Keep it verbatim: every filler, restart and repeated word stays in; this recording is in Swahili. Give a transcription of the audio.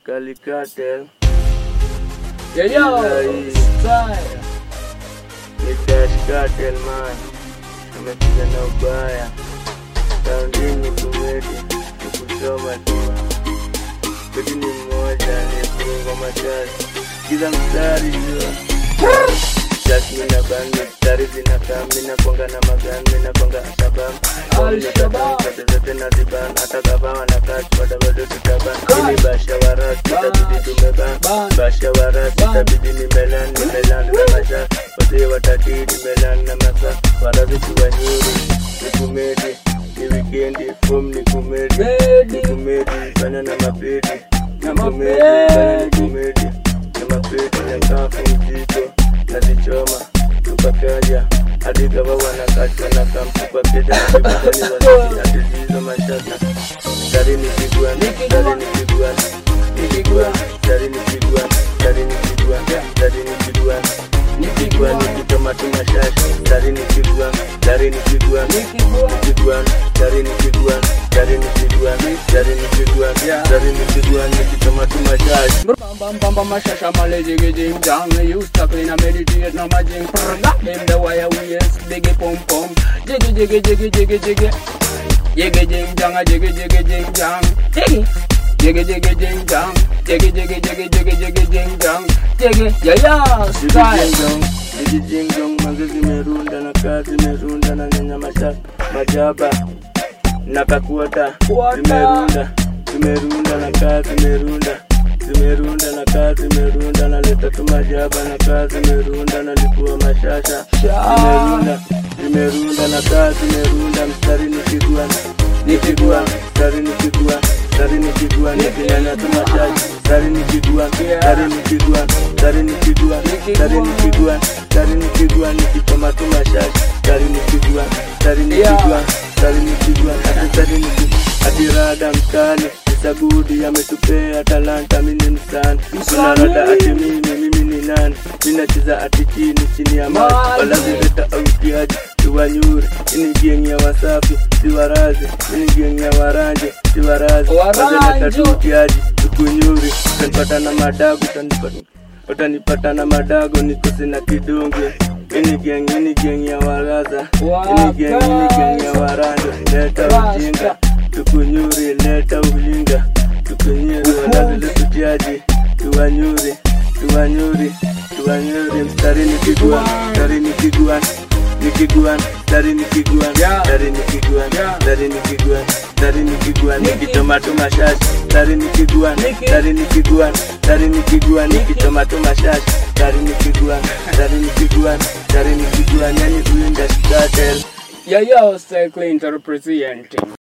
Kali Cartel. Yo, yo, style. Ni Dash Cartel man. Tumekuja na ubaya. Soundini kumedi. Tukusoma tu. Kati ni mmoja ni kungo matari. Kiza mstari jua. Just mina band, mstari zinakaa. Mina konga na magan, mina konga ashabam. Al-Shabaab. Kata zote na ziban. Hata kama wanakat, pada bado tutaban. Ini basha warat, itabidi tumeban. Basha warat, itabidi ni melan. Ni melan na masha. Wazee watati ni melan na masa. Warazi tuwa nyuri, ni kumedi. Ni wikendi, form ni kumedi. Ni kumedi, bana na mapedi. Ni kumedi, bana ni kumedi. Na mapedi ya kafu mzito. Nazichoma, tupakaja. Hadi gawa wanakachwa na kamtupa peda. Kibutani waziki na tizizo mashaka. Dari ni kiguan, dari ni kiguan. Ni kiguan, dari ni kiguan. Dari ni kiguan, dari ni kiguan. Ni kiguan, ni kitoma tumashashi. Dari ni kiguan, dari ni kiguan. Ni kiguan, dari ni kiguan. Dari ni kiguan, dari ni kiguan. Dari ni kiguan, ni kitoma tumashashi. Bam bam bam mashasha male jiggy jing jang. You stuck in a meditate no majing. Got them the wire we is biggie pom pom. Jiggy jiggy jiggy jiggy jiggy. Jiggy jing jang a jiggy jiggy jing jang. Jiggy jiggy jiggy jing jang. Jiggy jiggy jiggy jiggy jiggy jing jang. Jiggy yeah yeah style. Jiggy jing jang mangazi merunda na kazi merunda na nyanya masha majaba na kakuota merunda merunda na kazi merunda merunda na kazi merunda na leta tumajaba na kazi merunda na likuwa mashasha merunda merunda na kazi merunda mstari ni kiguan ni kiguan mstari ni kiguan mstari ni kiguan ni kinyanya tumashashi mstari ni kiguan mstari ni kiguan mstari ni kiguan mstari ni kiguan mstari ni kiguan ni kitoma tumashashi mstari ni kiguan mstari ni kiguan mstari ni kiguan mstari ni kiguan adirada mkali Sabudi ametupea talanta mini msani. Tunarada ati mimi mimi ni nani. Mina chiza ati chini chini ya maji. Wala zileta autiaji tuwa nyuri. Ini geng ya wasafi siwarazi. Ini geng ya waranje siwarazi. Wazileta tuutiaji tuku nyuri. Utanipata na madago utanipata utanipata na madago nikosi na kidungi. Ini geng ini geng ya waraza. Ini geng ini geng ya waranje. Leta ujinga tukunyuri leta ulinga tukunyuri wanazile tujaji tuwanyuri tuwanyuri tuwanyuri mstari ni kiguan mstari ni kiguan ni kiguan mstari ni kiguan mstari ni kiguan mstari ni kiguan mstari ni kiguan ni kitoma tumashashi mstari ni kiguan mstari ni kiguan mstari ni kiguan ni kitoma tumashashi mstari ni kiguan mstari ni kiguan mstari ni kiguan yani uinda Cartel. Yeah, yo, style clean to representing.